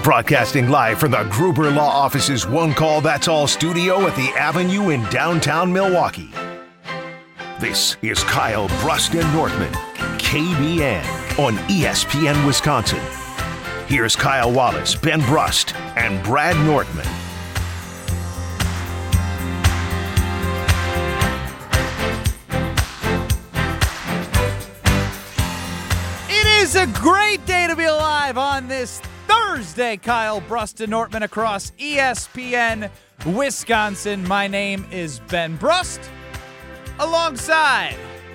Broadcasting live from the Gruber Law Office's One Call That's All studio at the Avenue in downtown Milwaukee. This is Kyle Brust and Nortman, KBN on ESPN Wisconsin. Here's Kyle Wallace, Ben Brust, and Brad Nortman. It is a great day to be alive on this Thursday. Kyle Brust and Nortman across ESPN Wisconsin. My name is Ben Brust, alongside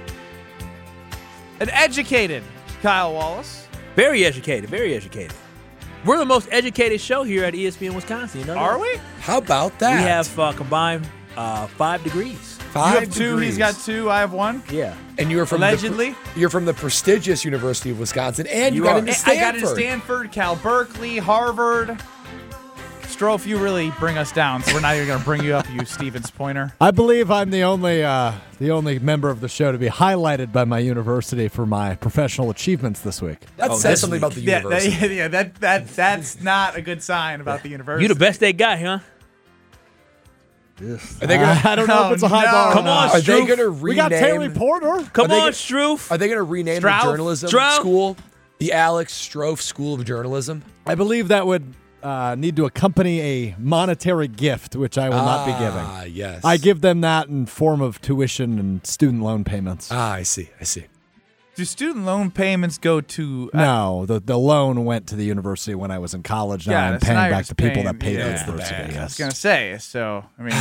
an educated Kyle Wallace. Very educated, very educated. We're the most educated show here at ESPN Wisconsin. You know Are that? we? How about that? We have combined 5 degrees. You have 2, he's got 2, I have 1. Yeah. And you were from Allegedly. you're from the prestigious University of Wisconsin, and you are. got into Stanford. I got into Stanford, Cal Berkeley, Harvard. Strofe, you really bring us down, so we're not even going to bring you up, you Stevens Pointer. I believe I'm the only member of the show to be highlighted by my university for my professional achievements this week. That says something about the university. That's not a good sign about the university. You the best they got, huh? Are they gonna, I don't know if it's a high bar. Come or on, not. Are they Struth. going to We got Taylor rename? Porter. Come they on, gonna- Struth. Are they going to rename Strouf? the journalism Strouf? school the Alex Strouf School of Journalism? I believe that would need to accompany a monetary gift, which I will not be giving. Ah, yes. I give them that in form of tuition and student loan payments. I see. Do student loan payments go to... No, the loan went to the university when I was in college. Now I'm so paying now you're back just to people paying- that paid yeah, the university. I was Yes, going to say, so, I mean,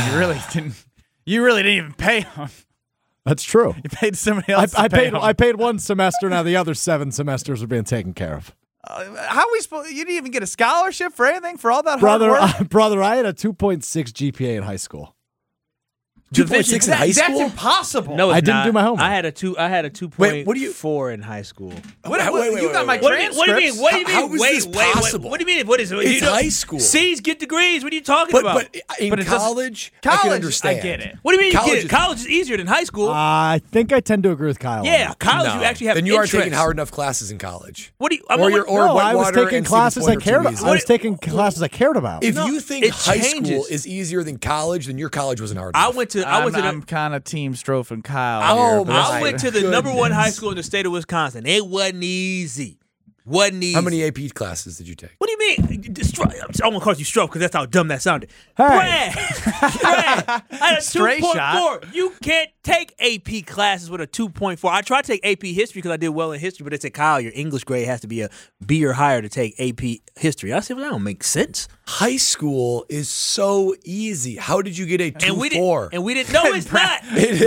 you really didn't even pay them. that's true. You paid somebody else I to pay paid them. I paid one semester. Now the other 7 semesters are being taken care of. How are we supposed... You didn't even get a scholarship for anything for all that hard work? Brother, I had a 2.6 GPA in high school. 2.6 in high That's school? impossible. No, it's I didn't not. do my homework. I had a 2.4 Wait, what do you- in high school. You got my What do you mean? What do you mean? transcripts. What do you mean? How is wait, this wait, possible? What do you mean? What is it? It's high school. C's get degrees. What are you talking But about? in But it doesn't- college, I College, can I understand. get it. What do you mean? College you get it? is- College is easier than high school. I think I tend to agree with Kyle. on yeah, that. college No. you actually have. Then you aren't taking interests. hard enough classes in college. What do you? Or you're- or No, I was Whitewater taking and classes I Stevens Pointer cared. too I was easy. taking classes I cared about. If you think it high school changes. is easier than college, then your college wasn't hard I enough. went to. I'm kind of Team Strofe and Kyle. Oh, here, but my I went to the number one goodness. high school in the state of Wisconsin. It wasn't easy. Wasn't easy. How many AP classes did you take? What do you mean? I won't call you stroke because that's how dumb that sounded. Hey. Brad, I had a Straight 2.4. shot. You can't take AP classes with a 2.4. I tried to take AP history because I did well in history, but they said, Kyle, your English grade has to be a B or higher to take AP history. I said, well, that don't make sense. High school is so easy. How did you get a 2.4? And we didn't. No, it's not.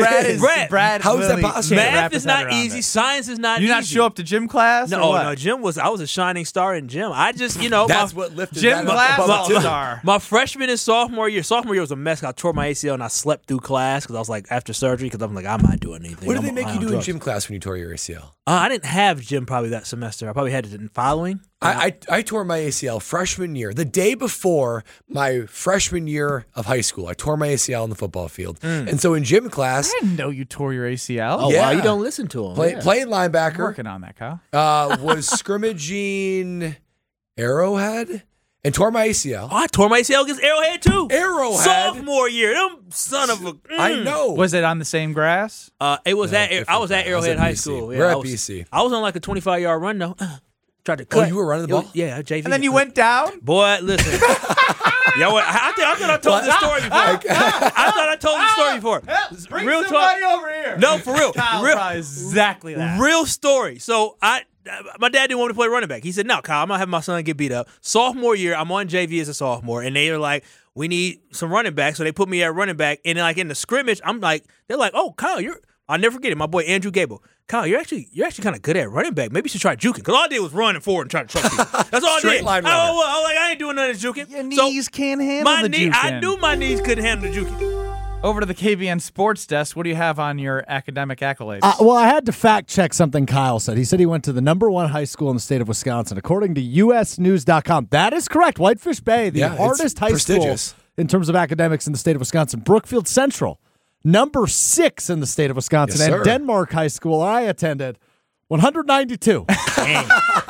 Brad. How is that really possible? can't wrap Math his is head not around easy. it. Science is not You easy. not show up to gym class? No, or what? no, I was a shining star in gym. I just, That's my, what lifted Gym that class up above the all-star. my freshman and sophomore year was a mess. I tore my ACL and I slept through class because I was like after surgery because I'm like I'm not doing anything. What did they I'm make high you on do in drugs. gym class when you tore your ACL? I didn't have gym probably that semester. I probably had it in following. I tore my ACL freshman year. The day before my freshman year of high school, I tore my ACL on the football field. And so in gym class, I didn't know you tore your ACL. Oh Yeah. wow, you don't listen to him. playing I'm linebacker, working on that, Kyle. was scrimmaging Arrowhead and tore my ACL. Oh, I tore my ACL against Arrowhead too. Arrowhead? Sophomore year, them son of a. I know. Was it on the same grass? It was No, at. I different was at class. I was Arrowhead at High BC. School. We're I at was, BC. I was on like a 25-yard run though. Tried to Oh, cut. you were running the ball? Yeah, JV. And then you went down? Boy, listen. Yo, I thought I told this story before. I thought I told this story before. Bring Real somebody talk. over here. No, for real. Kyle Real, probably exactly that. real story. So my dad didn't want me to play running back. He said, "No, Kyle, I'm gonna have my son get beat up." Sophomore year, I'm on JV as a sophomore, and they are like, "We need some running back," so they put me at running back. And then, like in the scrimmage, they're like, "Oh, Kyle, I'll never forget it. My boy Andrew Gable. Kyle, you're actually kind of good at running back. Maybe you should try juking." Because all I did was running forward and try to truck people. That's all I Straight did. line runner. I was like, I ain't doing nothing juking. Your So, knees can't handle my the knee, I juking. knew my knees couldn't handle the juking. Over to the KBN Sports Desk. What do you have on your academic accolades? Well, I had to fact check something Kyle said. He said he went to the number one high school in the state of Wisconsin, according to USnews.com. That is correct. Whitefish Bay, the Yeah, it's hardest high prestigious. school in terms of academics in the state of Wisconsin. Brookfield Central, number 6 in the state of Wisconsin. Yes, and sir. Denmark High School I attended, 192.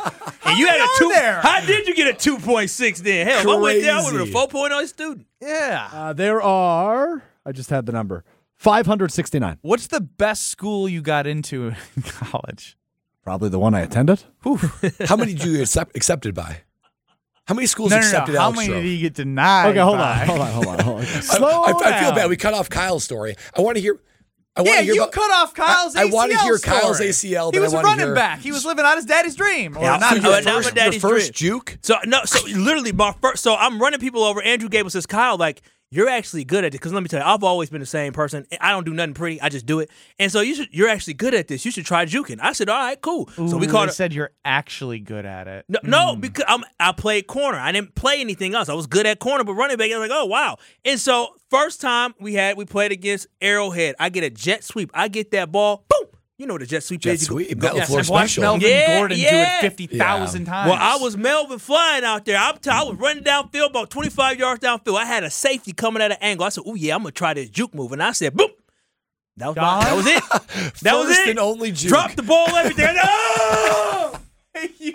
And you had a many two. are there? How did you get a 2.6 then? Hell, if I went there, I would have been a 4.0 student. Yeah. There are, I just had the number, 569. What's the best school you got into in college? Probably the one I attended. How many did you get accepted by? How many schools No. accepted How Alex many Stroh? did you get denied? Okay, hold by? on. Slow I feel down. bad. We cut off Kyle's story. I want to hear. I want Yeah, to hear you about, cut off Kyle's ACL I want to hear Kyle's story. ACL. He but was I a wanna running hear- back. He was living out his daddy's dream. Or Yeah, not so his your dream. first- my daddy's your first dream. juke? So literally my first. So I'm running people over. Andrew Gable says, Kyle, like you're actually good at it. Because let me tell you, I've always been the same person. I don't do nothing pretty. I just do it. And so you're actually good at this. You should try juking. I said, all right, cool. So we Ooh, called they it. said you're actually good at it. No, because I played corner. I didn't play anything else. I was good at corner, but running back, I was like, oh, wow. And so first time we played against Arrowhead. I get a jet sweep. I get that ball. Boom. You know what a jet sweep Jet is. You go- sweep. That Yes, LaFleur I've watched special. Melvin Yeah, Gordon do yeah. it 50,000 times. Well, I was Melvin flying out there. I was running downfield about 25 yards downfield. I had a safety coming at an angle. I said, oh, yeah, I'm going to try this juke move. And I said, boom. That was it. That was First it. and only juke. Dropped the ball, everything. No! you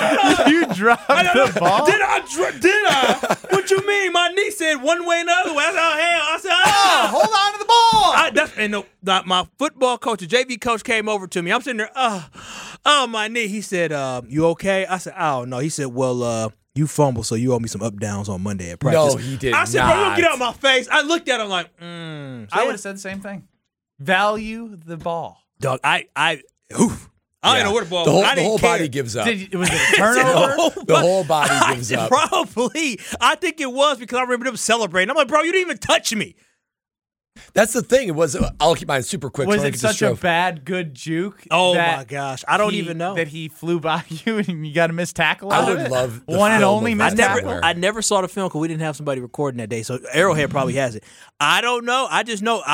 dropped the ball? Did I? What you mean? My knee said one way and the other way. I said, oh, hell. I said, oh. Hold on to the ball. My football coach, the JV coach, came over to me. I'm sitting there, my knee. He said, you okay? I said, oh, no. He said, well, you fumbled, so you owe me some up downs on Monday at practice. No, he did I said, bro, not. don't get out of my face. I looked at him like, I would have said the same thing. Value the ball. dog, I didn't know where the ball The was. whole, I the didn't whole care. body gives up. Was it a turnover? The whole body gives up. Probably. I think it was because I remember them celebrating. I'm like, bro, you didn't even touch me. That's the thing. It was. I'll keep mine super quick. Was so I it get to such a Stroh. bad good juke? Oh, that my gosh. I don't even know. That he flew by you and you got a missed tackle I out would of it? love the One and film only of missed that tackle? somewhere. I never saw the film because we didn't have somebody recording that day. So Arrowhead probably has it. I don't know. I just know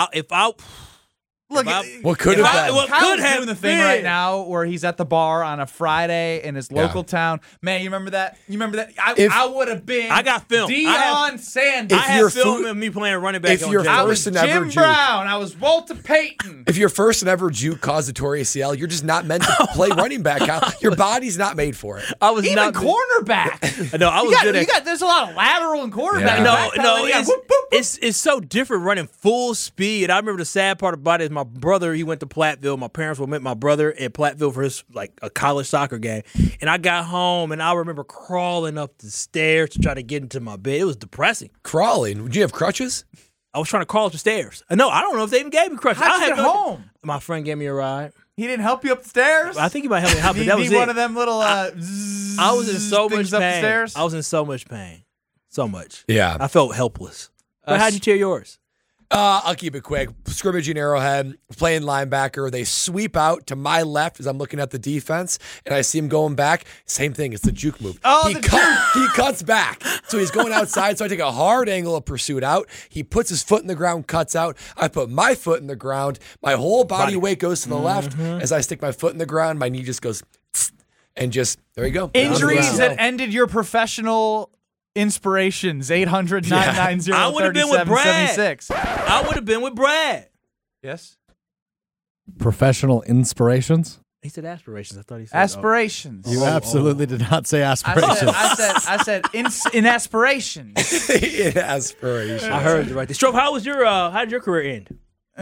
Look, What could If have I- been? what Kyle's could have doing the thing been. right now where he's at the bar on a Friday in his local Yeah. town. Man, you remember that? If- I would have been. I got film. Deion Sanders. I you're have film fu- of me playing running back if on you're JV. I was first and ever Jim juke. Brown. I was Walter Payton. If your first and ever juke caused a torn ACL, you're just not meant to play running back. Kyle. Your body's not made for it. I was Even not cornerback. No, I was good at. There's a lot of lateral and quarterback. Yeah. No, it's so different running full speed. I remember the sad part about it is my brother, he went to Platteville. My parents were with my brother in Platteville for his a college soccer game. And I got home and I remember crawling up the stairs to try to get into my bed. It was depressing. Crawling. Would you have crutches? I was trying to crawl up the stairs. No, I don't know if they even gave me crutches. How'd you I had get home? My friend gave me a ride. He didn't help you up the stairs? I think he might help me out, but Need that was one it. of them little I was in so much things up the pain. stairs? I was in so much pain. So much. Yeah. I felt helpless. But how'd you tear yours? I'll keep it quick. Scrimmaging Arrowhead, playing linebacker. They sweep out to my left as I'm looking at the defense, and I see him going back. Same thing. It's the juke move. Oh, he the he cuts back. So he's going outside, so I take a hard angle of pursuit out. He puts his foot in the ground, cuts out. I put my foot in the ground. My whole body weight goes to the left. As I stick my foot in the ground, my knee just goes, and just, there you go. Injuries Wow. that ended your professional inspirations. 800-990-3776. I would have been with Brad. I would have been with Brad. Yes. Professional inspirations? He said aspirations. I thought he said Aspirations. You absolutely did not say aspirations. I said in aspirations. In aspiration. I heard you right there. Stroke, how did your career end?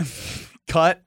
Cut.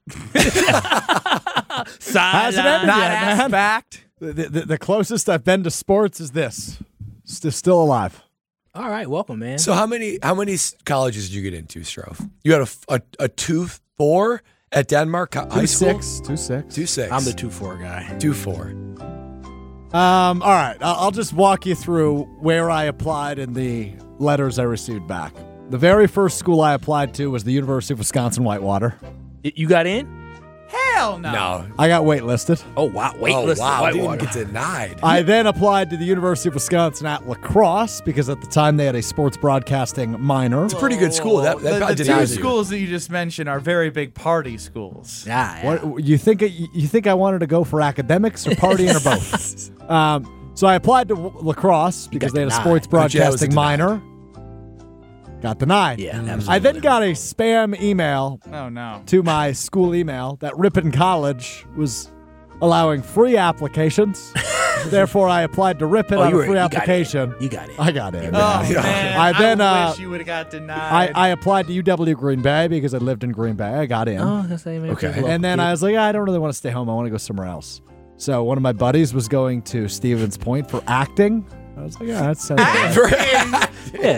Hasn't ended Not yet, ass man. backed. The closest I've been to sports is this. Still alive. All right, welcome, man. So how many colleges did you get into, Strofe? You had a 2-4 at Denmark High School? 2-6. 2-6. I'm the 2-4 guy. 2-4. All right. I'll just walk you through where I applied and the letters I received back. The very first school I applied to was the University of Wisconsin-Whitewater. You got in? Hell no. No. I got waitlisted. Oh, wow. Wait, Oh, listen. wow. Whitewater. Didn't get denied. I then applied to the University of Wisconsin at La Crosse because at the time they had a sports broadcasting minor. It's a pretty good school. That The probably two denies you. schools that you just mentioned are very big party schools. Yeah. What you think I wanted to go for academics or partying or both? So I applied to La Crosse because they had a denied. sports But yeah, it was a broadcasting minor. Got denied. Yeah, absolutely. I then got a spam email Oh no. to my school email that Ripon College was allowing free applications. Therefore, I applied to Rip It on a free application. You got it. I got in. Oh, man. I then, wish you would have got denied. I applied to UW Green Bay because I lived in Green Bay. I got in. Okay. And then I was like, I don't really want to stay home. I want to go somewhere else. So one of my buddies was going to Stevens Point for acting. I was like, that sounds good.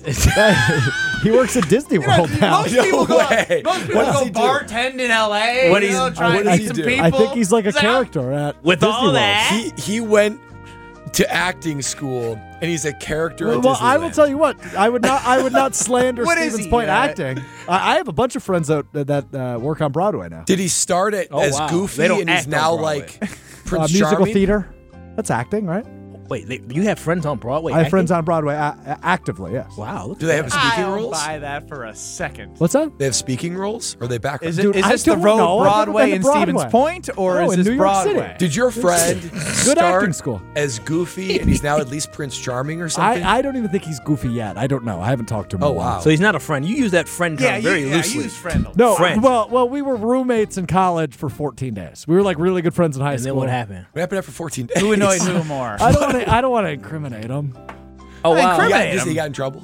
He works at Disney World now. Most people go way. bartend in LA. What try and does meet he some do? people. I think he's like a character at With Disney all World. that? He went to acting school, and he's a character at Well, I will Disneyland. tell you what. I would not slander What is Stevens he, Point uh, acting. I have a bunch of friends that work on Broadway now. Did he start it as wow. Goofy, They don't and he's act on now Broadway. like Prince Musical Charming? theater. That's acting, right? Wait, you have friends on Broadway? I have acting? friends on Broadway actively, yes. Wow. Look Do they have speaking I'll roles? buy that for a second. What's that? They have speaking roles, or are they background? Is, it, Dude, is I this the don't road know. I've never Broadway been to in Stevens Broadway. Point, or No, is in this New York Broadway? City. Did your friend Good start acting school. as Goofy, and he's now at least Prince Charming or something? I don't even think he's goofy yet. I don't know. I haven't talked to him. Oh, in a while. wow. So he's not a friend. You use that friend term very I loosely. use friend. No, Friends. well, we were roommates in college for 14 days. We were like really good friends in high And then school. what happened? What happened after 14 days? Who annoyed who more? I don't want to incriminate him. Oh, Hey, wow. Criminate Yeah, him. Disney got in trouble.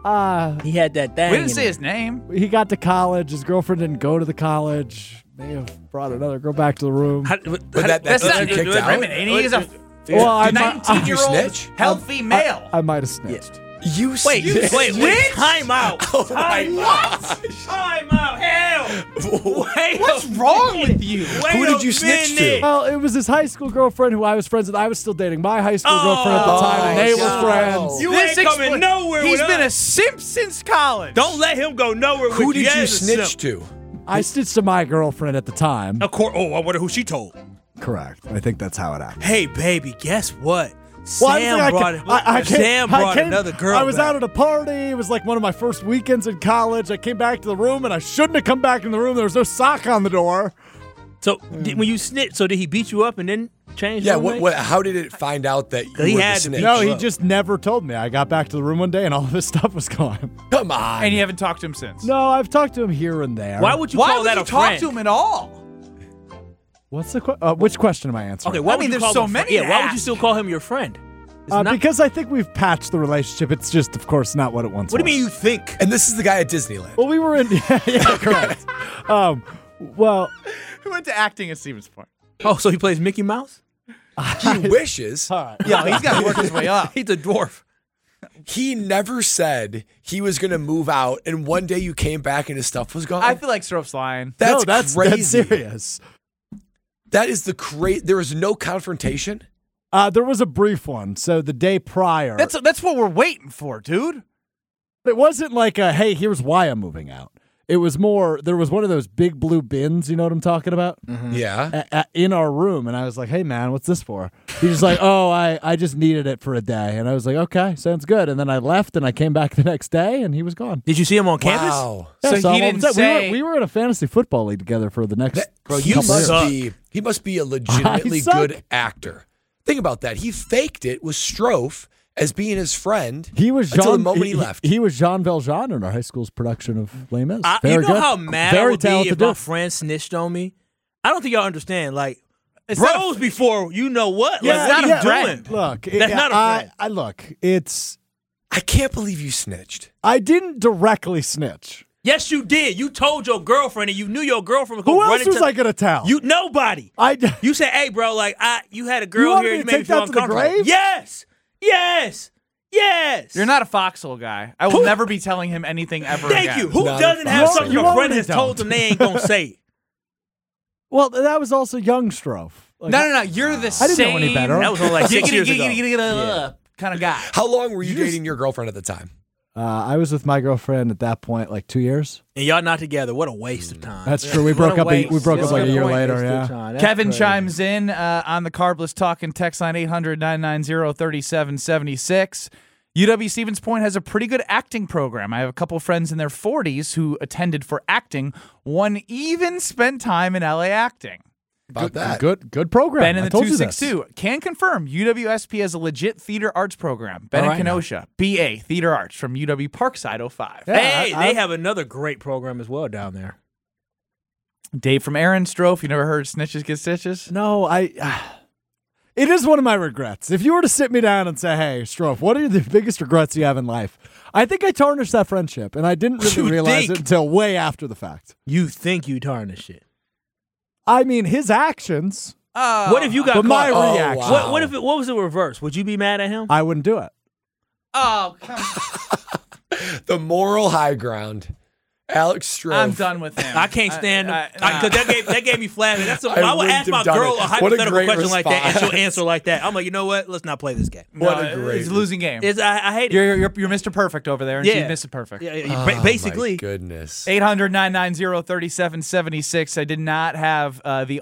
He had that thing. We didn't in say him. his name. He got to college. His girlfriend didn't go to the college. May have brought another girl back to the room. But that That's gets not you kicked out. discriminating. He's a Well, I Did you 19-year-old snitch? healthy male. I might have snitched. You Wait, snitched? wait. Time out. Oh my gosh. Time out. Hell. Wait. What's wrong with you? Who did you snitch to? Well, it was his high school girlfriend who I was friends with. I was still dating my high school girlfriend at the time, and they were God. friends. You This ain't coming expl- nowhere He's with been us. a simp since college. Don't let him go nowhere with Who did you as a simp. snitch to? I snitched to my girlfriend at the time. Of course. Oh, I wonder who she told. Correct. I think that's how it happened. Hey, baby, guess what? Well, I Sam think brought Sam brought another girl. I was back. out at a party. It was like one of my first weekends in college. I came back to the room, and I shouldn't have come back in the room. There was no sock on the door. So when you snitched, so did he beat you up and then change? Yeah, roommates? how did it find out that you He were had the to snitch? be. No, he Look. just never told me. I got back to the room one day, and all of his stuff was gone. Come on. And you haven't talked to him since. No, I've talked to him here and there. Why would you Why call would that you a talk friend? to him at all? What's the which question am I answering? Okay, why I would mean, you there's call so him a friend? many Yeah, to why would you ask. still call him your friend? It's not- Because I think we've patched the relationship. It's just, of course, not what it once what do was. you mean you think? And this is the guy at Disneyland. Well, we were in. Yeah, correct. Well, Who went to acting at Stevens Point? Oh, so he plays Mickey Mouse? He wishes. Yeah, he's got to work his way up. He's a dwarf. He never said he was going to move out, and one day you came back and his stuff was gone. I feel like Strope's lying. That's no, that's crazy. serious. That is the crazy. There was no confrontation. There was a brief one. So the day prior, That's what we're waiting for, dude. it wasn't like a, hey, here's why I'm moving out. It was more, there was one of those big blue bins, you know what I'm talking about? Yeah. In our room. And I was like, hey, man, what's this for? He's just like, oh, I just needed it for a day. And I was like, okay, sounds good. And then I left and I came back the next day and he was gone. Did you see him on campus? Wow. Yeah, So he I'm all didn't upset. say- we were in a fantasy football league together for the next Bro, you you couple must years. suck. be. He must be a legitimately I suck. good actor. Think about that. He faked it with Strofe as being his friend. He was until the Jean, moment he left. He was Jean Valjean in our high school's production of Les Mis. You Very know good. how mad I Very would be talented if my dude. friend snitched on me? I don't think y'all understand. Like, It's bros not a- before you know what? Yeah, like, what yeah. are you doing? Look, That's not a friend. I look. It's I can't believe you snitched. I didn't directly snitch. Yes, you did. You told your girlfriend, and you knew your girlfriend was going Who to run else was into I gonna tell? you. Nobody. I You said, "Hey, bro, like you had a girl want here. me You to made me take feel that to the uncomfortable." grave? Yes, yes, yes. You're not a foxhole guy. I will never be telling him anything ever Thank again. you. Who Not a doesn't have fox. something You a friend already has told don't. them they ain't gonna say? well, that was also young Strofe. Like, No. You're the I didn't same. know any better. That was only like 6 years ago. Kind of guy. How long were you dating your girlfriend at the time? I was with my girlfriend at that point, like 2 years. And y'all not together. What a waste of time. That's true. We What broke a up. waste. We broke up That's like a good year point. later. Wasted Yeah. time. That's Kevin crazy. chimes in on the Carbless Talking text line 800-990-3776. UW Stevens Point has a pretty good acting program. I have a couple friends in their 40s who attended for acting. One even spent time in LA acting. About that. Good program. Ben in I the told you this. 262 can confirm UWSP has a legit theater arts program. Ben All in right. Kenosha, BA Theater Arts from UW Parkside 05. Yeah, Hey, I- they have another great program as well down there. Dave from Aaron Strofe, you never heard snitches get stitches? No, it is one of my regrets. If you were to sit me down and say, hey, Strofe, what are the biggest regrets you have in life? I think I tarnished that friendship, and I didn't really realize it until way after the fact. You think you tarnished it? I mean, his actions. What if you got But caught? my reaction. wow. What was the reverse? Would you be mad at him? I wouldn't do it. Oh, come on. The moral high ground. Alex Strofe. I'm done with him. I can't stand him because that gave me flashbacks. I would wouldn't ask my have done girl it. a What a hypothetical great question like that, and she'll response. answer like that. I'm like, you know what? Let's not play this game. What a great. It's a losing game. I hate it. You're Mr. Perfect over there, and Yeah. she's Mr. Perfect. Yeah, basically. My goodness. 800-990-3776. I did not have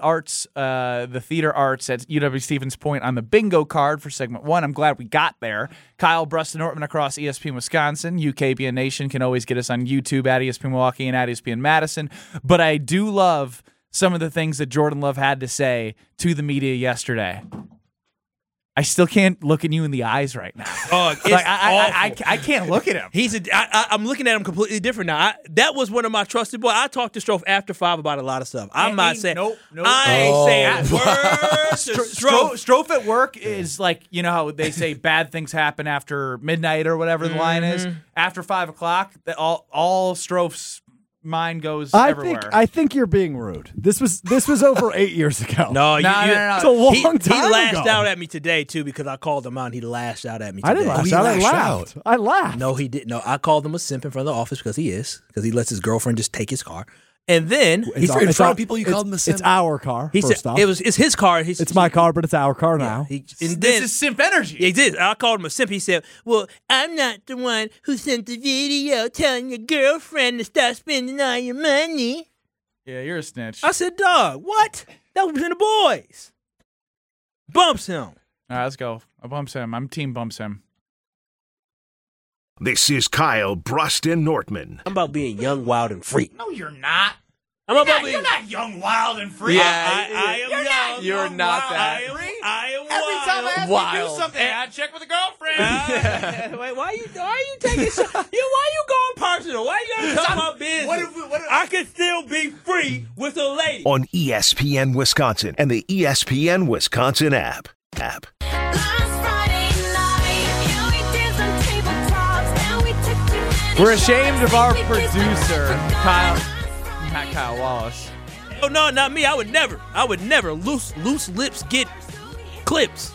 the theater arts at UW-Stevens Point on the bingo card for segment 1. I'm glad we got there. Kyle Brust and Nortman across ESPN Wisconsin. UKBN Nation can always get us on YouTube at ESPN Milwaukee and at ESPN Madison. But I do love some of the things that Jordan Love had to say to the media yesterday. I still can't look at you in the eyes right now. Oh, it's I can't look at him. I'm looking at him completely different now. That was one of my trusted boys. I talked to Strofe after 5 about a lot of stuff. I'm not saying. Nope. I ain't saying words to Strofe. Strofe at work is like, you know how they say bad things happen after midnight or whatever the line is. After 5 o'clock, all Strofe's mind goes everywhere. I think you're being rude. This was over 8 years ago. No. It's a long time He lashed ago. out at me today too because I called him out. And he lashed out at me today. I didn't lash he out. I lashed laughed. I laughed. No, he didn't. No, I called him a simp in front of the office because he lets his girlfriend just take his car. And then In front of people, you called him a simp? It's our car. he first said off. it's his car. It's my car, but it's our car now. This is simp energy. He did. I called him a simp. He said, well, I'm not the one who sent the video telling your girlfriend to stop spending all your money. Yeah, you're a snitch. I said, dog, what? That was in the boys. Bumps him. All right, let's go. I bumps him. I'm team bumps him. This is Kyle Brust and Nortman. I'm about being young, wild, and free. No, you're not. I'm about being... You're not young, wild, and free. Yeah, I am young. You're not that. I am Every time I ask you to do something, I check with a girlfriend. Wait, why are you taking shit? Why you going personal? Why you gotta talk about business? I can still be free with a lady. On ESPN Wisconsin and the ESPN Wisconsin app. We're ashamed of our producer, Kyle. Not Kyle Wallace. Oh no, not me. I would never. Loose lips get clips.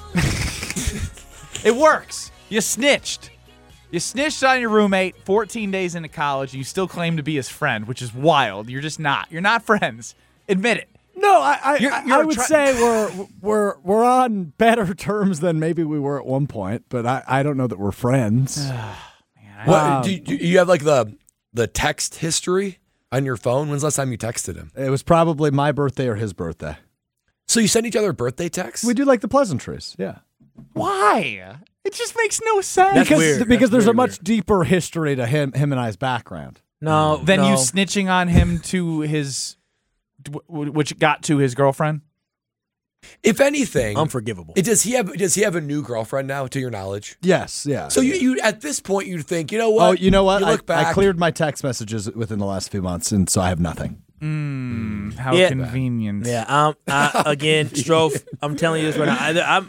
It works. You snitched. You snitched on your roommate 14 days into college, and you still claim to be his friend, which is wild. You're just not. You're not friends. Admit it. No, I You're would say we're on better terms than maybe we were at one point, but I don't know that we're friends. What, do you have like the text history on your phone? When's the last time you texted him? It was probably my birthday or his birthday. So you send each other birthday texts? We do like the pleasantries, yeah. Why? It just makes no sense. Because there's a much deeper history to him and I's background. No, Than you snitching on him to his, which got to his girlfriend. If anything, unforgivable. Does he have a new girlfriend now, to your knowledge? Yes, yeah. So you at this point you'd think, you know what? Oh, you know what? You look back. I cleared my text messages within the last few months, and so I have nothing. How Yeah. convenient. Yeah, again, Strofe, I'm telling you this right now.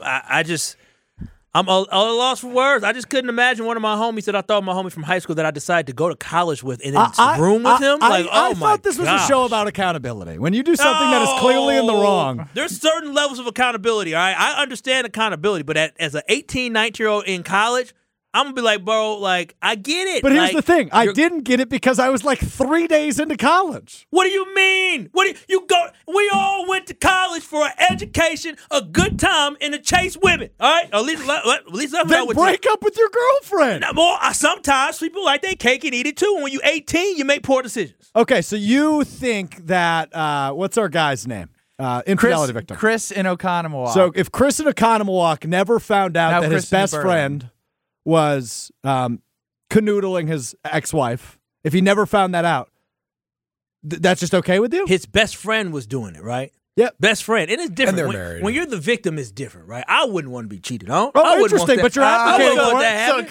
I'm a loss for words. I just couldn't imagine one of my homies that I thought my homie from high school that I decided to go to college with and then room with him. I thought this was a show about accountability. When you do something that is clearly in the wrong. There's certain levels of accountability, all right? I understand accountability, but as an 18, 19-year-old in college, I'm going to be like, bro, like, I get it. But here's the thing. I didn't get it because I was like 3 days into college. What do you mean? You go? We all went to college for an education, a good time, and to chase women. All right, at least that's what I Then would break up with your girlfriend. Sometimes people like their cake and eat it too. And when you're 18, you make poor decisions. Okay, so you think that what's our guy's name? Infidelity victim. Chris in Oconomowoc. So if Chris in Oconomowoc never found out that his best friend was canoodling his ex-wife, if he never found that out, that's just okay with you? His best friend was doing it, right? Yep. Best friend. And it's different. they're when, married. when you're the victim, it's different, right? I wouldn't want to be cheated on. Oh, I wouldn't interesting, want that. but you're advocating I wouldn't for want it. that happen.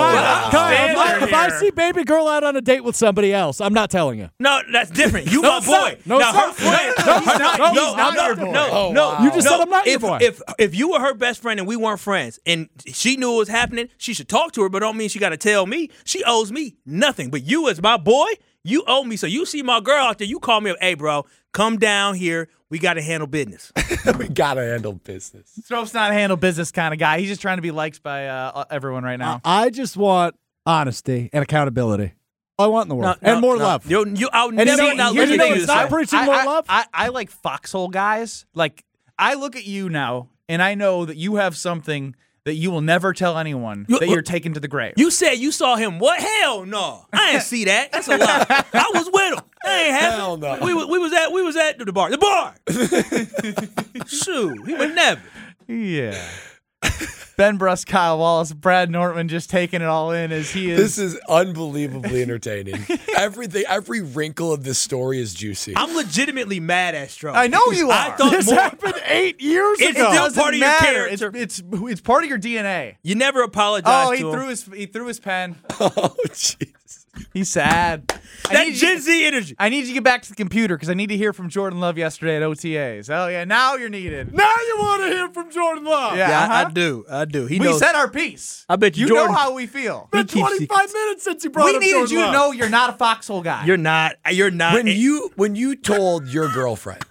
Kyle, If I see baby girl out on a date with somebody else, I'm not telling you. No, that's different. You my boy. No, now, it's her not. friend. He's not your boy. No. You just said I'm not your boy. If you were her best friend and we weren't friends and she knew it was happening, she should talk to her, but don't mean she got to tell me. She owes me nothing. But you as my boy, you owe me. So you see my girl out there, you call me up, hey, bro, come down here. We got to handle business. We gotta handle business. Stroph's not a handle business kind of guy. He's just trying to be liked by everyone right now. I just want honesty and accountability. All I want in the world. And more love. I'll And never you know, not here's listen the to thing, you. it's not say. preaching more love. I like foxhole guys. Like, I look at you now, and I know that you have something that you will never tell anyone that you're taking to the grave. You said you saw him. What? Hell no. I didn't see that. That's a lie. I was with him. That ain't happening. Hell no. We was at the bar. The bar. Shoot, he would never. Yeah. Ben Brust, Kyle Wallace, Brad Nortman just taking it all in as he is. This is unbelievably entertaining. Every wrinkle of this story is juicy. I'm legitimately mad at Stroh. I know you are. I thought This more. happened 8 years It's ago. still Doesn't part of your matter. character. It's part of your DNA. You never apologize Oh, to him. he threw his pen. Oh, jeez. He's sad. That Gen Z energy. I need you to get back to the computer because I need to hear from Jordan Love yesterday at OTAs. Oh yeah, now you're needed. Now you want to hear from Jordan Love. Yeah, Yeah, uh-huh. I do. He We knows. said our piece. I bet you You Jordan- know how we feel. It's been keeps 25 minutes since you brought We up needed Jordan you to Love. know you're not a foxhole guy. You're not. When you told your girlfriend,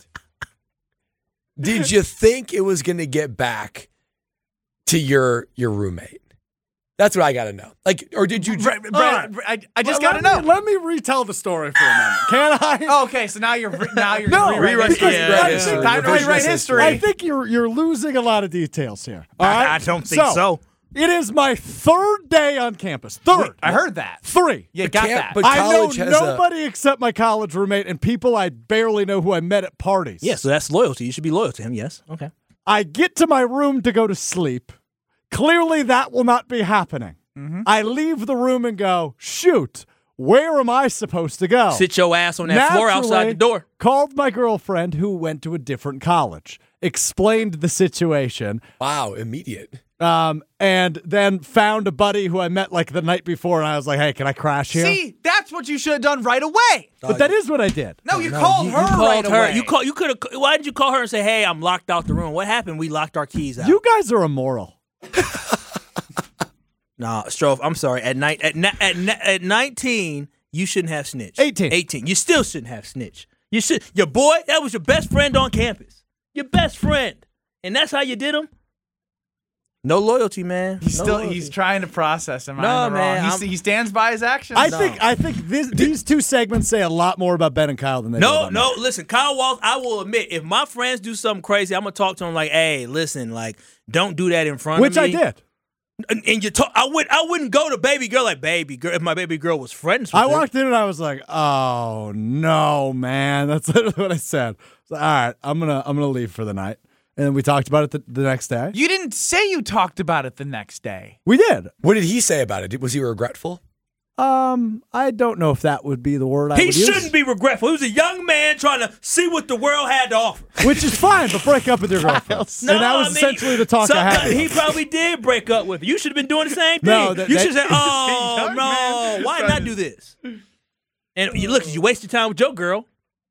did you think it was going to get back to your roommate? That's what I got to know. Like, or did you? Brad, I just got to know. Let me retell the story for a moment. Can I? Okay, so now you're No, gonna rewrite because history. I history. think- Time to rewrite history. I think you're losing a lot of details here. All right? I don't think so. It is my third day on campus. Third. I heard that. 3. You got can't- that. but- I know college has nobody except my college roommate and people I barely know who I met at parties. Yeah, so that's loyalty. You should be loyal to him. Yes. Okay. I get to my room to go to sleep. Clearly, that will not be happening. I leave the room and go, shoot, where am I supposed to go? Sit your ass on that floor outside the Naturally, door. Called my girlfriend who went to a different college, explained the situation, Wow, immediate. and then found a buddy who I met like the night before, and I was like, hey, can I crash here? See, that's what you should have done right away. But that is what I did. No, you called her right away. You could have. Why didn't you call her and say, "Hey, I'm locked out the room"? What happened? We locked our keys out. You guys are immoral. Nah, Stroh, I'm sorry. At 19, you shouldn't have snitched. 18. You still shouldn't have snitched. You should. Your boy, that was your best friend on campus. Your best friend, and that's how you did him. No loyalty, man. He's trying to process him. No, man, He stands by his actions. I think these two segments say a lot more about Ben and Kyle than they do about me. Listen, Kyle Walsh, I will admit, if my friends do something crazy, I'm gonna talk to them like, hey, listen, like, don't do that in front Which of me. I did. And you talk, I wouldn't go to baby girl like baby girl if my baby girl was friends with I her. walked in and I was like, "Oh no, man!" That's literally what I said. So, all right, I'm gonna leave for the night. And then we talked about it the next day. You didn't say you talked about it the next day. We did. What did he say about it? Was he regretful? I don't know if that would be the word I He would use. shouldn't be regretful. He was a young man trying to see what the world had to offer. Which is fine, but break up with your girlfriend. And that was essentially the talk I had. with He him. probably did break up with her. You should have been doing the same thing. No, you should have said, oh, young no, man why trying not to- do this? And you look, you wasted time with your girl.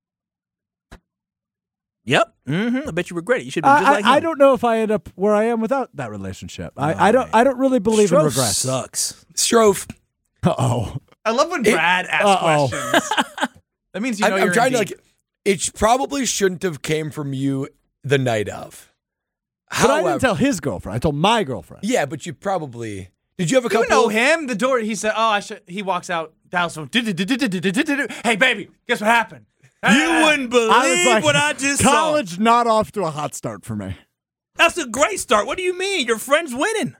Yep. I bet you regret it. You should have been just like him. I don't know if I end up where I am without that relationship. I don't really believe in Stroh regrets. sucks. Strofe, Uh-oh. I love when Brad asks Uh-oh. questions. That means you know I'm you're trying in to deep. it probably shouldn't have came from you the night of. But I didn't tell his girlfriend. I told my girlfriend. Yeah, but you probably did. You have a You couple? know him. The door. He said, "Oh, I should." He walks out. Dallas phone. Hey, baby, guess what happened? You wouldn't believe I was like, what I just college saw. not off to a hot start for me. That's a great start. What do you mean? Your friend's winning.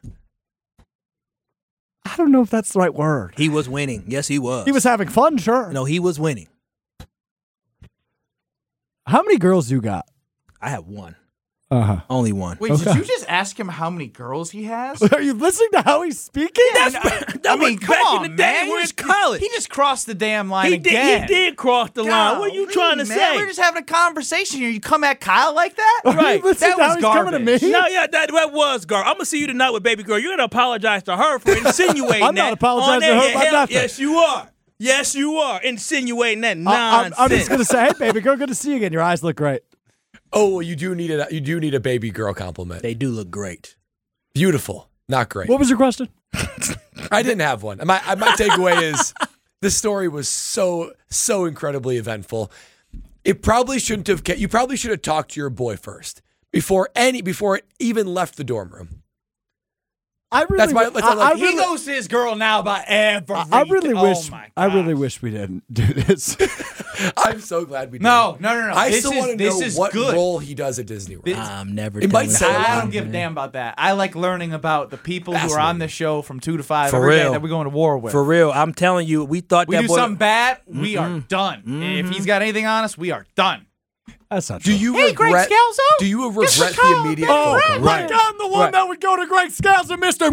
I don't know if that's the right word. He was winning. Yes, he was. He was having fun, sure. No, he was winning. How many girls you got? I have one. Only one. Wait, did you just ask him how many girls he has? Are you listening to how he's speaking? That was back in the day. We're in college. He just crossed the damn line He again. did cross the line. What are you trying to say? We're just having a conversation here. You come at Kyle like that? Right. Listen That to how was he's coming to garbage. me. No, yeah, that was garbage. I'm gonna see you tonight with baby girl. You're gonna apologize to her for insinuating I'm that. not apologizing on to her air. about Hell, nothing. Yes, you are. Yes, you are insinuating that I'm nonsense. just going to say, hey, baby girl, good to see you again. Your eyes look great. Oh, well, you do need a baby girl compliment. They do look great. Beautiful, not great. What was your question? I didn't have one. My takeaway is this story was so incredibly eventful. It probably shouldn't have. You probably should have talked to your boy first before it even left the dorm room. I really, He goes to his girl now about everything. I really wish. my I really gosh. wish we didn't do this. I'm so glad we did. No. I This still is- want to this know is what good. role he does at Disney World. I'm never. It might telling say you. a lot. I don't give a damn about that. I like learning about the people who are on this show from 2 to 5 For every day real. that we're going to war with. For real, I'm telling you, we thought we that do boy. something bad, we are done. If he's got anything on us, we are done. That's not true. Do you Hey, Greg regret? Scalzo? Do you regret Give us a the call, immediate? Ben Oh, Brett. like I'm the one that would go to Greg Scalzo, Mr.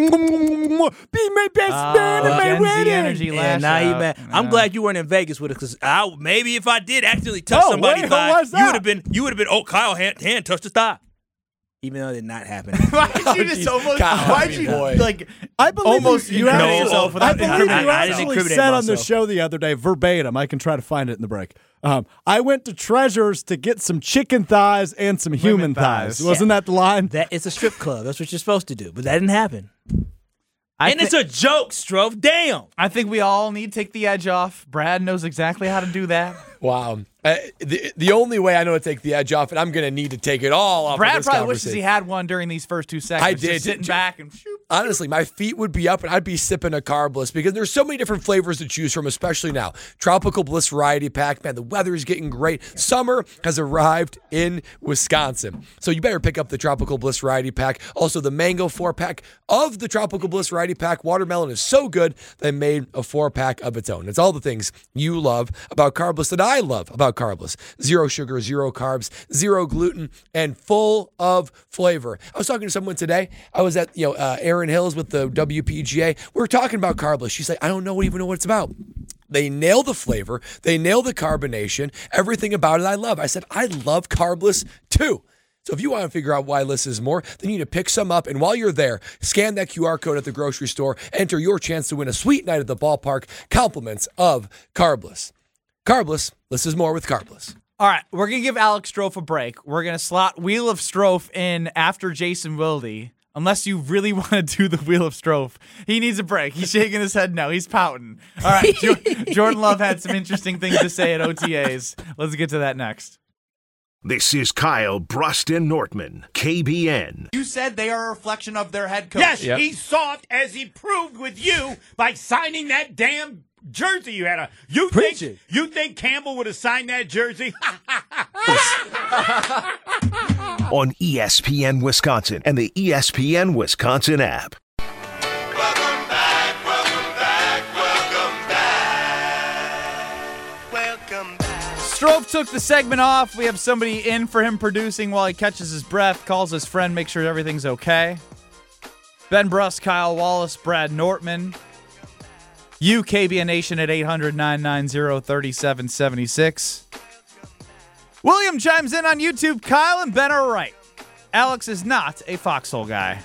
Be my best man and my Gen Z wedding. energy Yeah, lash now he out. mad. I'm glad you weren't in Vegas with us because maybe if I did accidentally touch Oh, somebody's wait, who thigh, was that? you would have been. Oh, Kyle hand touched his thigh, even though it did not happen. Why did you just almost? God, Why'd you boy. like? I believe Almost you incriminate actually- yourself without I believe incriminating you I didn't actually incriminate said on the myself. show the other day, verbatim. I can try to find it in the break. I went to Treasures to get some chicken thighs and some human thighs. thighs. Wasn't that the line? That it's a strip club. That's what you're supposed to do, but that didn't happen. I And it's a joke, Strove. Damn. I think we all need to take the edge off. Brad knows exactly how to do that. Wow. The only way I know to take the edge off, and I'm going to need to take it all off. Brad of this probably wishes conversation. he had one during these first 2 seconds. I just did. sitting back and shoot. Honestly, my feet would be up and I'd be sipping a Carb Bliss because there's so many different flavors to choose from, especially now. Tropical Bliss Variety Pack, man, the weather is getting great. Summer has arrived in Wisconsin. So you better pick up the Tropical Bliss Variety Pack. Also, the Mango 4-pack of the Tropical Bliss Variety Pack. Watermelon is so good, they made a 4-pack of its own. It's all the things you love about Carb Bliss that I love about Carb Bliss. 0 sugar, 0 carbs, 0 gluten, and full of flavor. I was talking to someone today. I was at Erin Hills with the WPGA. We were talking about Carb Bliss. She's like, I don't even know what it's about. They nail the flavor. They nail the carbonation. Everything about it I love. I said, I love Carb Bliss too. So if you want to figure out why less is more, then you need to pick some up. And while you're there, scan that QR code at the grocery store. Enter your chance to win a sweet night at the ballpark. Compliments of Carb Bliss. Carb Bliss. Less is more with Carb Bliss. All right, we're going to give Alex Strofe a break. We're going to slot Wheel of Strofe in after Jason Wilde. Unless you really want to do the Wheel of Strofe. He needs a break. He's shaking his head no. He's pouting. All right, Jordan Love had some interesting things to say at OTAs. Let's get to that next. This is Kyle Bruston Nortman, KBN. You said they are a reflection of their head coach. Yes, he's soft, as he proved with you by signing that damn jersey you had on. You think Campbell would have signed that jersey? On ESPN Wisconsin and the ESPN Wisconsin app. Welcome back, welcome back, welcome back. Welcome back. Strofe took the segment off. We have somebody in for him producing while he catches his breath, calls his friend, make sure everything's okay. Ben Brust, Kyle Wallace, Brad Nortman. You, KBN Nation at 800-990-3776. William chimes in on YouTube. Kyle and Ben are right. Alex is not a foxhole guy.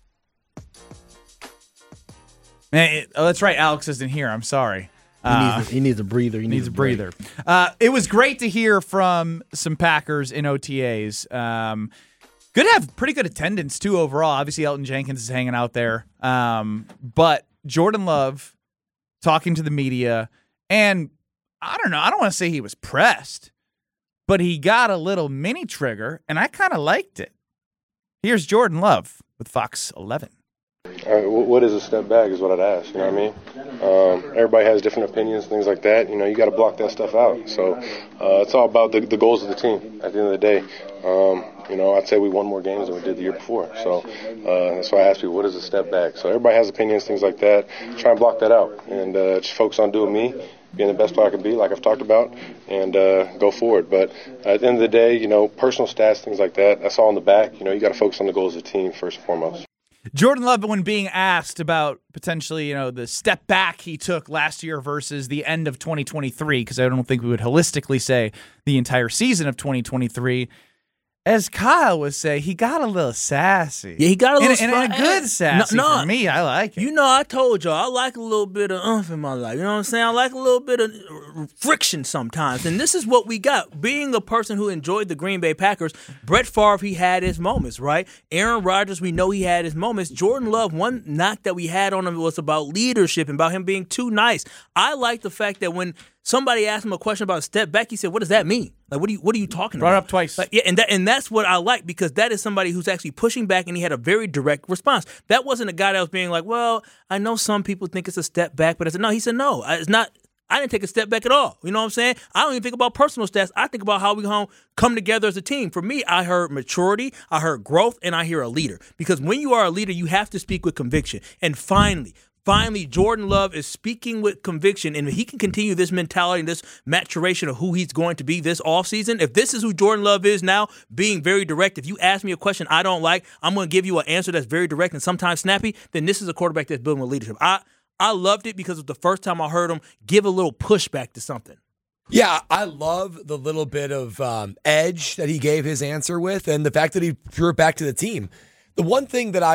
That's right. Alex isn't here. I'm sorry. He needs a breather. He Needs a breather. It was great to hear from some Packers in OTAs. Good to have pretty good attendance, too, overall. Obviously, Elton Jenkins is hanging out there. But Jordan Love talking to the media, and I don't know. I don't want to say he was pressed, but he got a little mini trigger, and I kind of liked it. Here's Jordan Love with Fox 11. What is a step back is what I'd ask, you know what I mean? Everybody has different opinions, things like that. You know, you got to block that stuff out. So it's all about the goals of the team at the end of the day. You know, I'd say we won more games than we did the year before. So that's why I ask people, what is a step back? So everybody has opinions, things like that. Try and block that out and just focus on doing me being the best player I can be, like I've talked about, and go forward. But at the end of the day, personal stats, things like that, that's all in the back. You got to focus on the goals of the team first and foremost. Jordan Love, when being asked about potentially, the step back he took last year versus the end of 2023, because I don't think we would holistically say the entire season of 2023, as Kyle would say, he got a little sassy. Yeah, he got a little and a good sassy. For me, I like it. I told y'all, I like a little bit of oomph in my life. You know what I'm saying? I like a little bit of friction sometimes. And this is what we got. Being a person who enjoyed the Green Bay Packers, Brett Favre, he had his moments, right? Aaron Rodgers, we know he had his moments. Jordan Love, one knock that we had on him was about leadership and about him being too nice. I like the fact that when somebody asked him a question about a step back, he said, "What does that mean? Like, what are you talking about?" Brought up twice. Like, yeah, and that's what I like, because that is somebody who's actually pushing back, and he had a very direct response. That wasn't a guy that was being like, "Well, I know some people think it's a step back," but I said, "No." He said, "No, it's not. I didn't take a step back at all." You know what I'm saying? I don't even think about personal stats. I think about how we come together as a team. For me, I heard maturity, I heard growth, and I hear a leader. Because when you are a leader, you have to speak with conviction. And finally, Jordan Love is speaking with conviction, and he can continue this mentality and this maturation of who he's going to be this offseason. If this is who Jordan Love is now, being very direct, if you ask me a question I don't like, I'm going to give you an answer that's very direct and sometimes snappy, then this is a quarterback that's building with leadership. I loved it because it was the first time I heard him give a little pushback to something. Yeah, I love the little bit of edge that he gave his answer with, and the fact that he threw it back to the team. The one thing that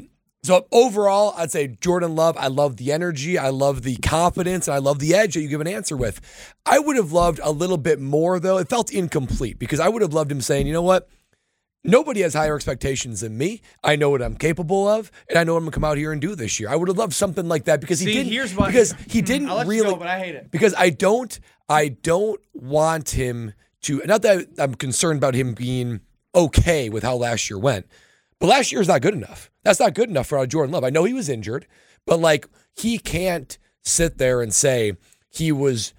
So overall, I'd say Jordan Love, I love the energy, I love the confidence, and I love the edge that you give an answer with. I would have loved a little bit more, though. It felt incomplete, because I would have loved him saying, you know what? Nobody has higher expectations than me. I know what I'm capable of, and I know what I'm going to come out here and do this year. I would have loved something like that, because he didn't I'll let you go, but I hate it. Because I don't want him to, not that I'm concerned about him being okay with how last year went, but last year's not good enough. That's not good enough for Jordan Love. I know he was injured, but he can't sit there and say he was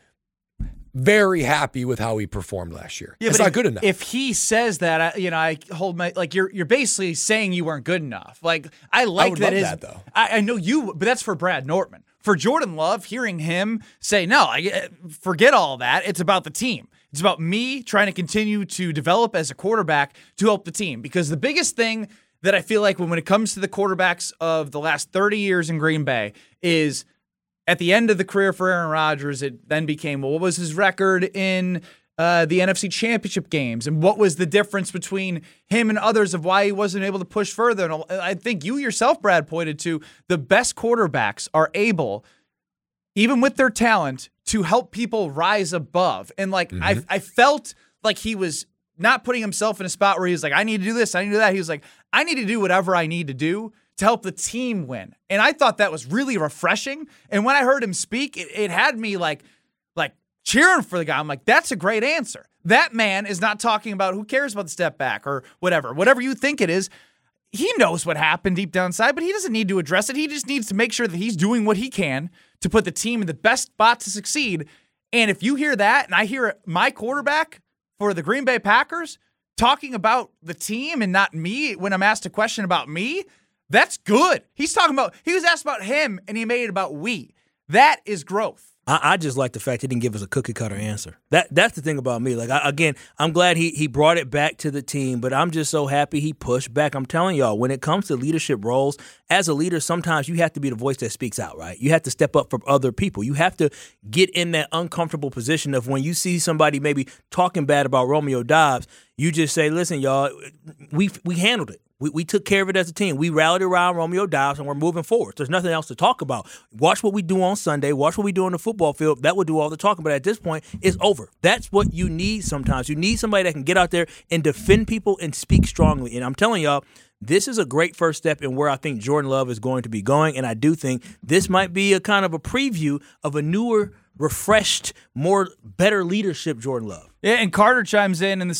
very happy with how he performed last year. Yeah, it's not good enough. If he says that, I hold my you're basically saying you weren't good enough. I would love that though. I know you, but that's for Brad Nortman. For Jordan Love, hearing him say, "No, forget all that. It's about the team. It's about me trying to continue to develop as a quarterback to help the team." Because the biggest thing that I feel like when it comes to the quarterbacks of the last 30 years in Green Bay is at the end of the career for Aaron Rodgers, it then became, what was his record in the NFC Championship games? And what was the difference between him and others of why he wasn't able to push further? And I think you yourself, Brad, pointed to the best quarterbacks are able, even with their talent, to help people rise above. And I felt like he was not putting himself in a spot where he was like, I need to do this, I need to do that. He was like, I need to do whatever I need to do to help the team win. And I thought that was really refreshing. And when I heard him speak, it had me like cheering for the guy. I'm like, that's a great answer. That man is not talking about who cares about the step back or whatever you think it is. He knows what happened deep down inside, but he doesn't need to address it. He just needs to make sure that he's doing what he can to put the team in the best spot to succeed. And if you hear that, and I hear my quarterback for the Green Bay Packers talking about the team and not me when I'm asked a question about me, that's good. He was asked about him and he made it about we. That is growth. I just like the fact he didn't give us a cookie cutter answer. That's the thing about me. I'm glad he brought it back to the team, but I'm just so happy he pushed back. I'm telling y'all, when it comes to leadership roles, as a leader, sometimes you have to be the voice that speaks out, right? You have to step up for other people. You have to get in that uncomfortable position of when you see somebody maybe talking bad about Romeo Doubs, you just say, listen, y'all, we handled it. We took care of it as a team. We rallied around Romeo Doubs, and we're moving forward. There's nothing else to talk about. Watch what we do on Sunday. Watch what we do on the football field. That will do all the talking. But at this point, it's over. That's what you need sometimes. You need somebody that can get out there and defend people and speak strongly. And I'm telling y'all, this is a great first step in where I think Jordan Love is going to be going. And I do think this might be a kind of a preview of a newer, refreshed, better leadership Jordan Love. Yeah, and Carter chimes in the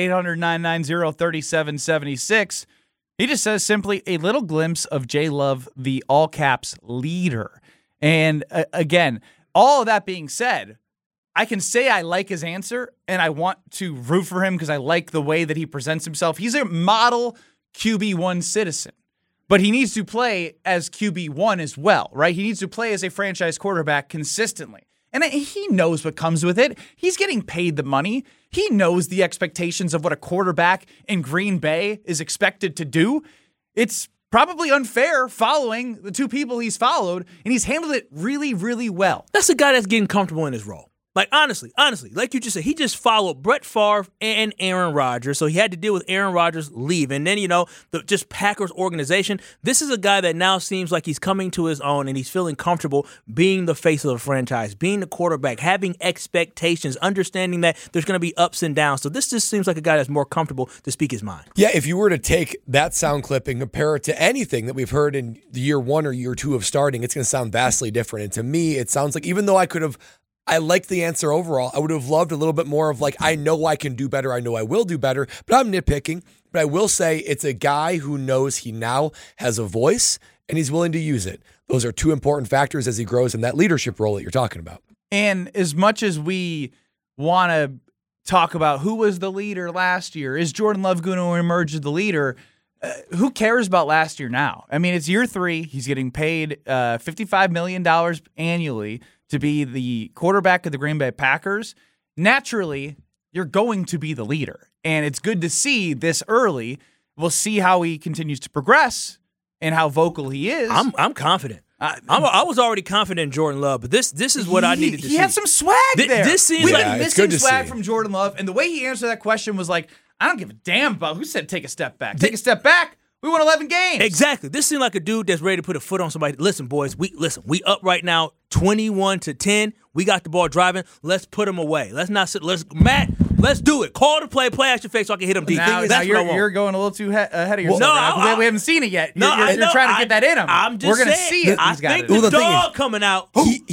608-800-990-3776. He just says simply, a little glimpse of J. Love, the all caps leader. And again, all of that being said, I can say I like his answer and I want to root for him because I like the way that he presents himself. He's a model QB1 citizen, but he needs to play as QB1 as well, right? He needs to play as a franchise quarterback consistently. And he knows what comes with it. He's getting paid the money. He knows the expectations of what a quarterback in Green Bay is expected to do. It's probably unfair following the two people he's followed, and he's handled it really, really well. That's a guy that's getting comfortable in his role. Like, honestly, like you just said, he just followed Brett Favre and Aaron Rodgers, so he had to deal with Aaron Rodgers leaving. And then, the just Packers organization. This is a guy that now seems like he's coming to his own, and he's feeling comfortable being the face of the franchise, being the quarterback, having expectations, understanding that there's going to be ups and downs. So this just seems like a guy that's more comfortable to speak his mind. Yeah, if you were to take that sound clip and compare it to anything that we've heard in the year 1 or year 2 of starting, it's going to sound vastly different. And to me, it sounds like, even though I like the answer overall, I would have loved a little bit more of I know I can do better, I know I will do better, but I'm nitpicking. But I will say it's a guy who knows he now has a voice and he's willing to use it. Those are two important factors as he grows in that leadership role that you're talking about. And as much as we want to talk about who was the leader last year, is Jordan Love going to emerge as the leader? Who cares about last year now? I mean, it's year 3. He's getting paid $55 million annually to be the quarterback of the Green Bay Packers. Naturally, you're going to be the leader. And it's good to see this early. We'll see how he continues to progress and how vocal he is. I'm confident. I was already confident in Jordan Love, but this is what I needed to see. He had some swag there. This seems We've like been missing swag from Jordan Love, and the way he answered that question was like, I don't give a damn about who said take a step back. Take a step back. We won 11 games. Exactly. This seemed like a dude that's ready to put a foot on somebody. Listen, boys, we up right now 21-10. We got the ball driving. Let's put him away. Let's not sit. Matt, let's do it. Call the play action fake so I can hit him deep. Now you're going a little too ahead of yourself. No, we haven't seen it yet. No, you're trying to get that in him. I'm just We're going to saying, see it. I think the dog coming out.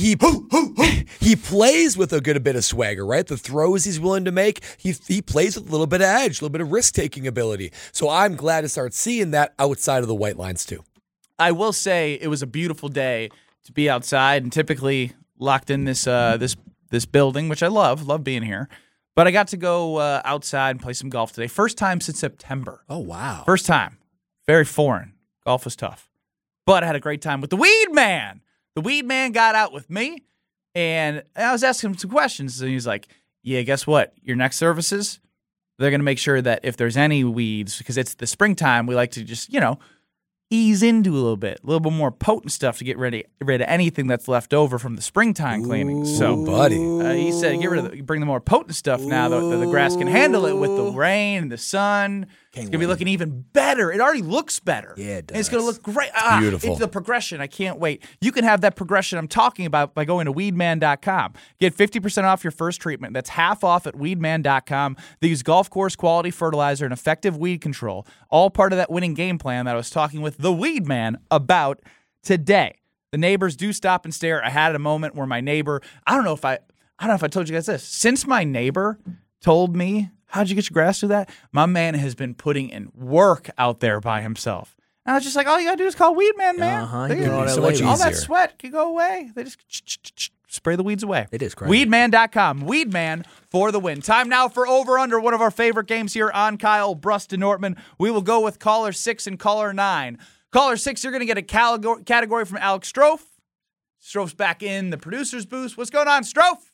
He plays with a good bit of swagger, right? The throws he's willing to make, he plays with a little bit of edge, a little bit of risk-taking ability. So I'm glad to start seeing that outside of the white lines too. I will say it was a beautiful day to be outside, and typically locked in this building, which I love being here. But I got to go outside and play some golf today. First time since September. Oh, wow. First time. Very foreign. Golf was tough. But I had a great time with the Weed Man. The Weed Man got out with me, and I was asking him some questions. And he's like, yeah, guess what? Your next services, they're going to make sure that if there's any weeds, because it's the springtime, we like to just, ease into a little bit more potent stuff to get rid of anything that's left over from the springtime cleaning. So, buddy, he said, bring the more potent stuff now. The grass can handle it with the rain and the sun. It's gonna be looking even better. It already looks better. Yeah, it does. And it's gonna look great. Beautiful. It's the progression. I can't wait. You can have that progression I'm talking about by going to weedman.com. Get 50% off your first treatment. That's half off at weedman.com. They use golf course quality fertilizer and effective weed control. All part of that winning game plan that I was talking with the Weed Man about today. The neighbors do stop and stare. I had a moment where my neighbor, I don't know if I told you guys this. Since my neighbor told me, how'd you get your grass through that? My man has been putting in work out there by himself. And I was just like, all you gotta do is call Weed Man, man. So much easier. All that sweat could go away. They just spray the weeds away. It is crazy. Weedman.com. Weedman for the win. Time now for Over Under, one of our favorite games here on Kyle Brust and Nortman. We will go with caller 6 and caller 9. Caller 6, you're going to get a category from Alex Strofe. Strofe's back in the producer's booth. What's going on, Strofe?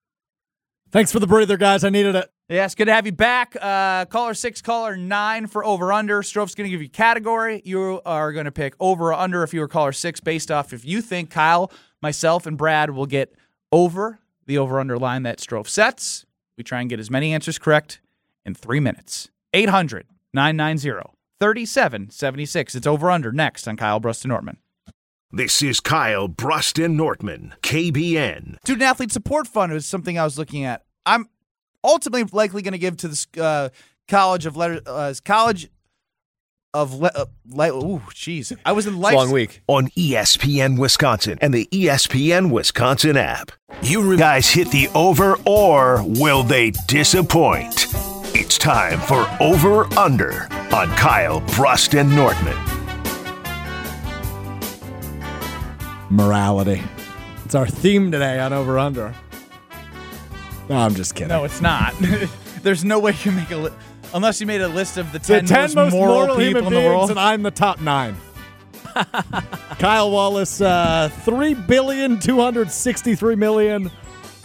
Thanks for the breather, guys. I needed it. Yeah, it's good to have you back. Caller 6, caller 9 for Over Under. Strofe's going to give you a category. You are going to pick Over or Under if you were caller 6 based off if you think Kyle, myself, and Brad will get over the Over-Under line that Strofe sets. We try and get as many answers correct in 3 minutes. 800-990-3776. It's Over Under next on Kyle Brust and Nortman. This is Kyle Brust and Nortman, KBN. Student Athlete Support Fund is something I was looking at. I'm ultimately likely going to give to this College of Letters. Jeez. I was in life. Long week. On ESPN Wisconsin and the ESPN Wisconsin app. You guys hit the over, or will they disappoint? It's time for Over Under on Kyle Brust and Nortman. Morality. It's our theme today on Over Under. No, I'm just kidding. No, it's not. There's no way you make a list. Unless you made a list of the 10 most moral people in the world. And I'm the top 9. Kyle Wallace, $3,263,000,000.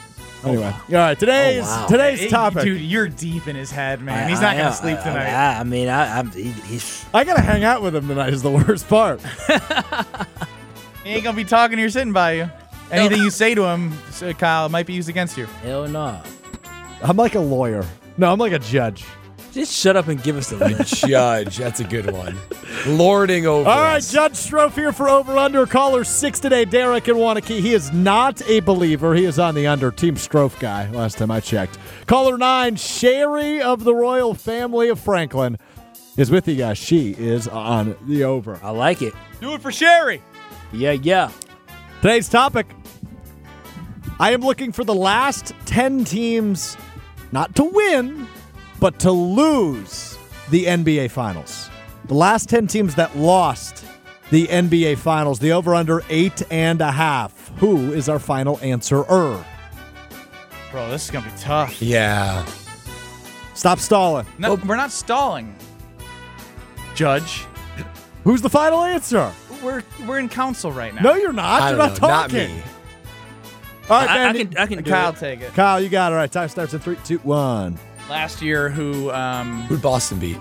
Anyway, all right. Today's topic. Dude, you're deep in his head, man. He's not going to sleep tonight. He's I gotta hang out with him tonight. Is the worst part. He ain't going to be talking or sitting by you. Anything you say to him, Kyle, might be used against you. Hell no. I'm like a lawyer. No, I'm like a judge. Just shut up and give us the win. Judge, that's a good one. Lording over. All right, us. Judge Strofe here for Over Under. Caller 6 today, Derek in Wanakee. He is not a believer. He is on the under. Team Strofe guy, last time I checked. Caller 9, Sherry of the royal family of Franklin, is with you guys. She is on the over. I like it. Do it for Sherry. Yeah. Today's topic, I am looking for the last 10 teams not to win, but to lose the NBA Finals. The last 10 teams that lost the NBA Finals. The over-under 8.5. Who is our final answerer? Bro, this is going to be tough. Yeah. Stop stalling. No, we're not stalling. Judge. Who's the final answer? We're in council right now. No, you're not. I You're don't not know. Not talking. me. All right, I Mandy. can do Kyle, it. take it. Kyle, you got it. All right, time starts in 3, 2, 1. Last year, who Who'd Boston beat?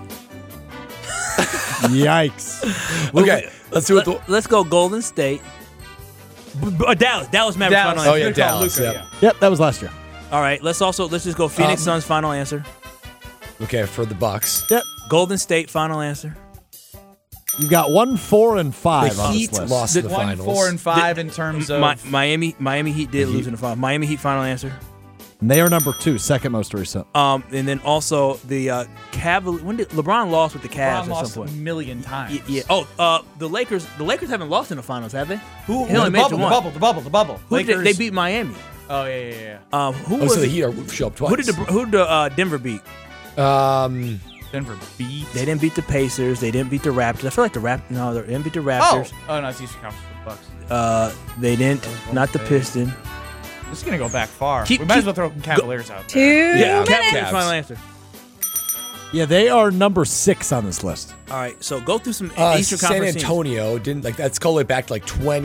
Yikes. Okay, let's do it. Let's go Golden State. Dallas Mavericks Dallas. final Oh, answer. yeah, Good call, Dallas. Luka, Yep. Yep, that was last year. All right, let's just go Phoenix Suns final answer. Okay, for the Bucks. Yep. Golden State final answer. You've got 1, 4, and 5 The on Heat this list. lost the 1, finals. 4, and 5 in terms of Miami Heat did lose in the final. Miami Heat final answer. And they are number 2, second most recent. And then also the Cavaliers. When did LeBron lost with the Cavs LeBron at lost some a point? million times. Yeah. Oh, the Lakers. The Lakers haven't lost in the finals, have they? Who? He only The made it bubble, to the one. bubble, the bubble. Who did Lakers. they beat Miami? Oh yeah. Who Oh, was so the it? Heat show up twice. Who did Denver beat? Denver beat. They didn't beat the Pacers. They didn't beat the Raptors. I feel like they didn't beat the Raptors. Oh no, it's Eastern Conference for the Bucks. They didn't. Not the Pistons. This is gonna go back far. Keep- we might as keep- well throw Cavaliers out there. Yeah, Cavs. Cavaliers final answer. Yeah, they are number 6 on this list. All right, so go through some Eastern San Conference Antonio didn't like that's called it back to like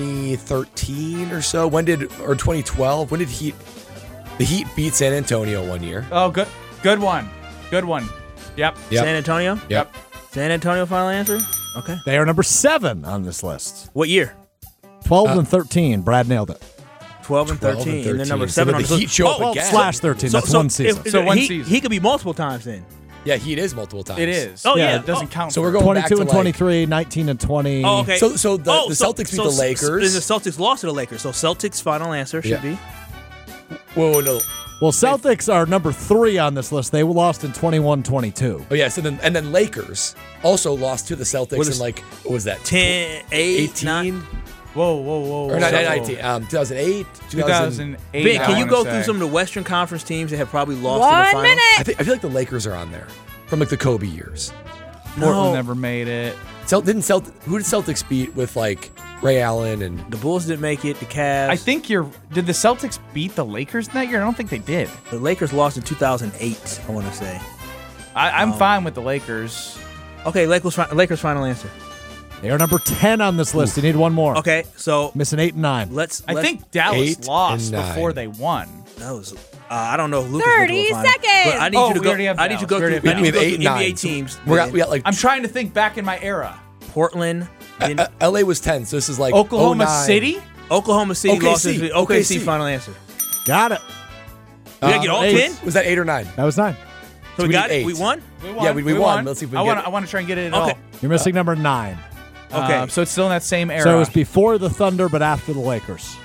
2013 or so. Or 2012? When did the Heat beat San Antonio one year? Oh, good one. Yep. teams. San Antonio. Yep. San Antonio final answer. Okay. They are number 7 on this list. What year? 12 and 13. Brad nailed it. 12 and 12 13. and And then number 13. 7 So on the the Heat show up again. Slash 13. That's one season. So one he, season. He could be multiple times then. Yeah, Heat is multiple times. It is. Oh, yeah. It doesn't count. So for we're it. going back 22 to and 23, 19 and 20. Oh, okay. So the Celtics beat the Lakers. And the Celtics lost to the Lakers. So Celtics final answer should Yeah. be. Whoa, no. Well, Celtics are number 3 on this list. They lost in 21-22. Oh yeah, so then Lakers also lost to the Celtics What in is- like what was that? 10, 8, 9. Whoa. Or not 19. 2008, 2008. Ben, I can you wanna go say. through some of the Western Conference teams that have probably lost 1 in the finals? minute. I feel like the Lakers are on there from like the Kobe years. Portland No. never made it. Who did Celtics beat with like Ray Allen and The Bulls didn't make it. The Cavs. I think did the Celtics beat the Lakers in that year? I don't think they did. the Lakers lost in 2008, I want to say. I'm fine with the Lakers. Okay, Lakers final answer. They are number 10 on this list. You need one more. Okay, so Missing 8 and 9. let's. I think Dallas 8 lost and 9. before they won. that was. I don't know. If Lucas 30 went to a final, seconds. But I need Oh, you to we go. already have I need you to go Dallas. through. We I already need you to have go 8 through and NBA 9. teams. we got like I'm trying to think back in my era. Portland. Then LA was 10, so this is like Oklahoma 09. City? Oklahoma City lost. OKC. To OKC OKC. final answer. Got it. We gotta get all 8. 10. Was that 8 or 9? That was 9. So we we got did it. We 8. won. Yeah, we won. Let's see if we I can want. get it. I want to try and get it Okay. all. You're missing number 9. Okay. So it's still in that same era. So it was before the Thunder, but after the Lakers.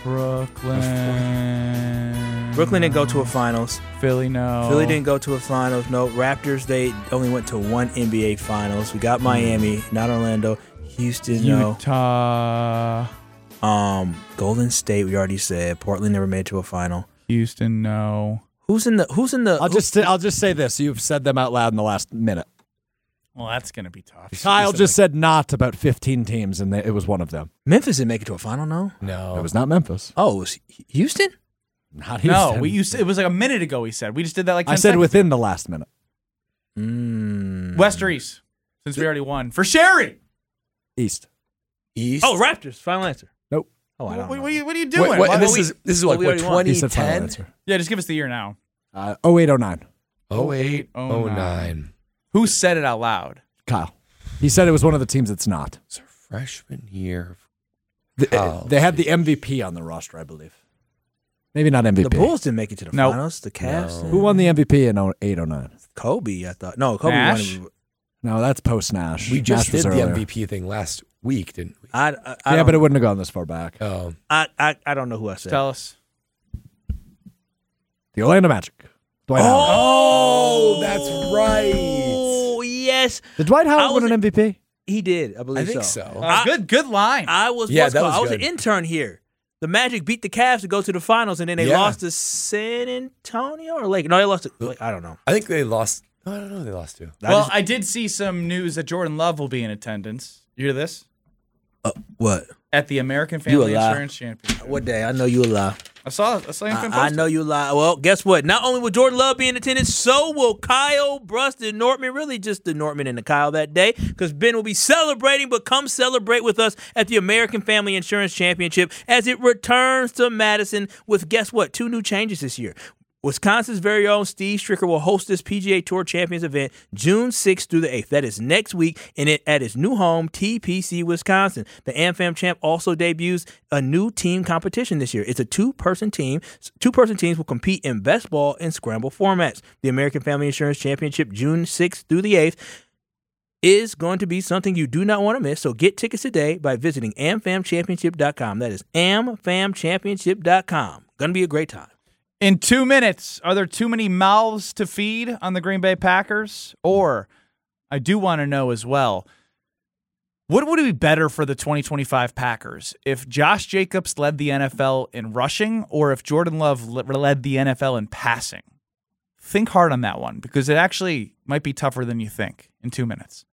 Brooklyn. Brooklyn didn't go to a finals. Philly, no. Philly didn't go to a finals. No. Raptors, they only went to one NBA finals. We got Miami, not Orlando. Houston, no. Utah. Golden State, we already said. Portland never made it to a final. Houston, no. Who's in the I'll just say this. You've said them out loud in the last minute. Well, that's going to be tough. Kyle just said not about 15 teams, and it was one of them. Memphis didn't make it to a final, no? No. It was not Memphis. Oh, it was Houston? Not Houston. No, it was like a minute ago we said. We just did that like 10 I said seconds within the last minute. Mm. West or East? Since we already won. For Sherry! East. East. Oh, Raptors, final answer. Nope. Oh, I don't know. What are you doing? Wait, Why- and what this we- is like we what already won. He said final 2010, answer. Yeah, just give us the year now. 0809. 08, 09. 09. Who said it out loud? Kyle. He said it was one of the teams that's not. It's our freshman year. They had the MVP on the roster, I believe. Maybe not MVP. The Bulls didn't make it to the Nope. finals. The Cavs. Who won the MVP in 0809? Kobe, I thought. No, Kobe Nash? won. No, that's post Nash. We just Nash was did the earlier. MVP thing last week, didn't we? I Yeah, don't- but it wouldn't have gone this far back. I don't know who I said. Tell us. The Orlando Magic. Dwight Howard. Oh, that's right. Oh, yes. Did Dwight I Howard was- win an MVP? He did, I believe I think so. Good line. I was Yeah, what's that called- was I was good. an intern here. The Magic beat the Cavs to go to the finals, and then they Yeah. lost to San Antonio or Lake. No, they lost to. I don't know. I think they lost. I don't know who they lost to. Well, I did see some news that Jordan Love will be in attendance. You hear this? What? At the American Family lie. Insurance Championship. What day? I know you a lie. I saw him post I it. know you lie. Well, guess what? Not only will Jordan Love be in attendance, so will Kyle, Bruston, Nortman. Really just the Nortman and the Kyle that day, because Ben will be celebrating, but come celebrate with us at the American Family Insurance Championship as it returns to Madison with, guess what, 2 new changes this year. Wisconsin's very own Steve Stricker will host this PGA Tour Champions event June 6th through the 8th. That is next week at his new home, TPC, Wisconsin. The AmFam champ also debuts a new team competition this year. It's a 2-person team. 2-person teams will compete in best ball and scramble formats. The American Family Insurance Championship, June 6th through the 8th, is going to be something you do not want to miss. So get tickets today by visiting amfamchampionship.com. That is amfamchampionship.com. Going to be a great time. In 2 minutes, are there too many mouths to feed on the Green Bay Packers? Or, I do want to know as well, what would it be better for the 2025 Packers if Josh Jacobs led the NFL in rushing or if Jordan Love led the NFL in passing? Think hard on that one because it actually might be tougher than you think in 2 minutes.